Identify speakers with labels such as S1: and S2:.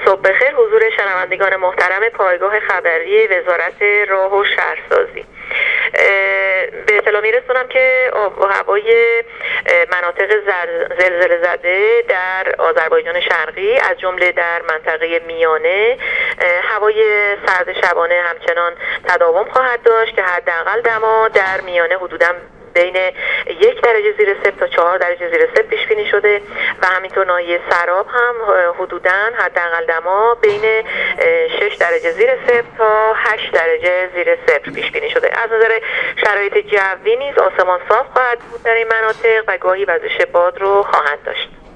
S1: صبح بخیر حضور شنوندگان محترم پایگاه خبری وزارت راه و شهرسازی. به اطلاع میرسونم که آب و هوای مناطق زلزله زده در آذربایجان شرقی از جمله در منطقه میانه هوای سرد شبانه همچنان تداوم خواهد داشت که حداقل دما در میانه حدوداً بین 1 درجه زیر صفر تا 4 درجه زیر صفر پیش بینی شده و همینطور ناحیه سراب هم حدوداً حداقل دما بین 6 درجه زیر صفر تا 8 درجه زیر صفر پیش بینی شده. از نظر شرایط جوی نیز آسمان صاف خواهد بود در این مناطق و گاهی وزش باد رو خواهد داشت.